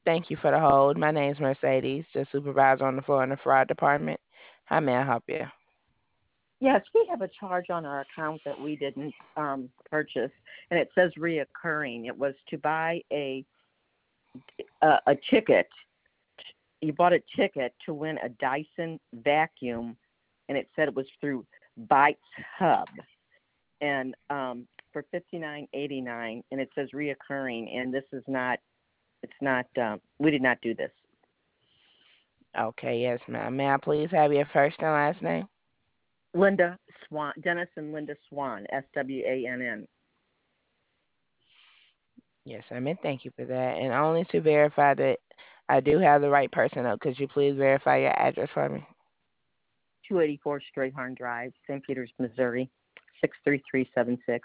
Thank you for the hold. My name's Mercedes, the supervisor on the floor in the fraud department. How may I help you? Yes, we have a charge on our account that we didn't purchase, and it says reoccurring. It was to buy a ticket. You bought a ticket to win a Dyson vacuum, and it said it was through Bytes Hub, and for $59.89, and it says reoccurring. And this is not. It's not. We did not do this. Okay, yes, ma'am. May I please have your first and last name? Linda Swan, Dennis and Linda Swan, SWANN. Yes, ma'am, and thank you for that. And only to verify that I do have the right person up, could you please verify your address for me? 284 Strayhorn Drive, St. Peters, Missouri, 63376.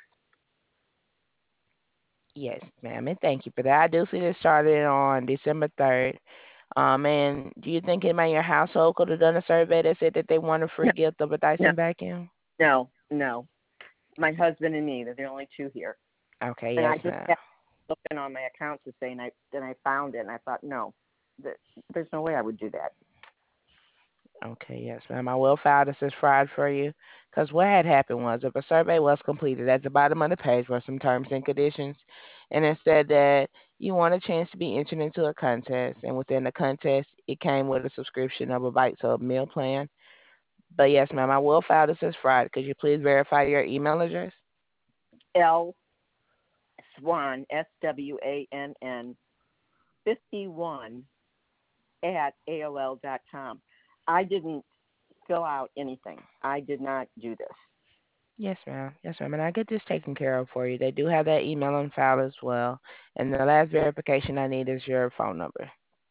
Yes, ma'am, and thank you for that. I do see this started on December 3rd. And do you think anybody in your household could have done a survey that said that they want a free No, gift of a no, Dyson vacuum? no. My husband and me, they're the only two here. Okay, And yes, I just ma'am. kept looking on my account to say, and I found it, and I thought, no, there's no way I would do that. Okay, yes, ma'am. I will file this as fraud for you. Because what had happened was, if a survey was completed, at the bottom of the page were some terms and conditions, and it said that you want a chance to be entered into a contest, and within the contest, it came with a subscription of a Bite Sub meal plan. But yes, ma'am, I will file this as fraud. Could you please verify your email address? L Swan, SWANN, 51 at AOL.com. I didn't fill out anything. I did not do this. Yes, ma'am. Yes, ma'am. And I get this taken care of for you. They do have that email on file as well. And the last verification I need is your phone number.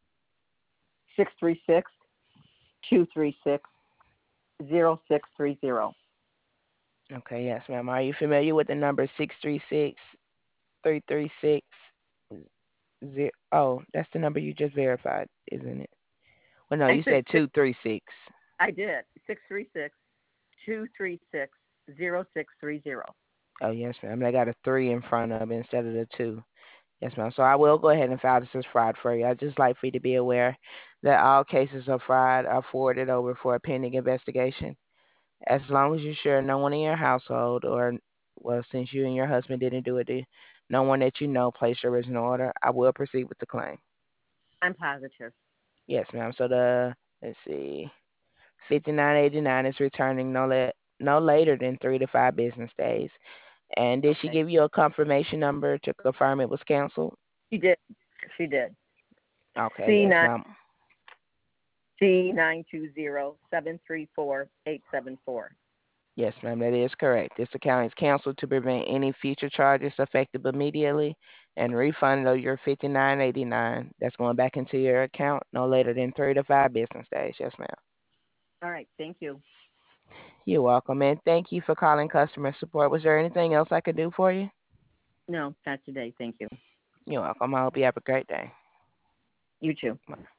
636 236 0630. Okay, yes, ma'am. Are you familiar with the number 636-336? Oh, that's the number you just verified, isn't it? Well, no, I you said said 236. I did. 636-236-0630. Oh, yes, ma'am. They got a 3 in front of it instead of the 2. Yes, ma'am. So I will go ahead and file this as fraud for you. I'd just like for you to be aware that all cases of fraud are forwarded over for a pending investigation. As long as you're sure no one in your household or, well, since you and your husband didn't do it, no one that you know placed your original order, I will proceed with the claim. I'm positive. Yes, ma'am. So let's see, 59.89 is returning no later than 3 to 5 business days. And did she Okay. give you a confirmation number to confirm it was canceled? She did. She did. Okay, yes, C9 ma'am. C920-734-874. Yes, ma'am, that is correct. This account is canceled to prevent any future charges effective immediately and refund of your 59.89. That's going back into your account no later than 3 to 5 business days. Yes, ma'am. All right. Thank you. You're welcome, and thank you for calling customer support. Was there anything else I could do for you? No, not today. Thank you. You're welcome. I hope you have a great day. You too. Bye.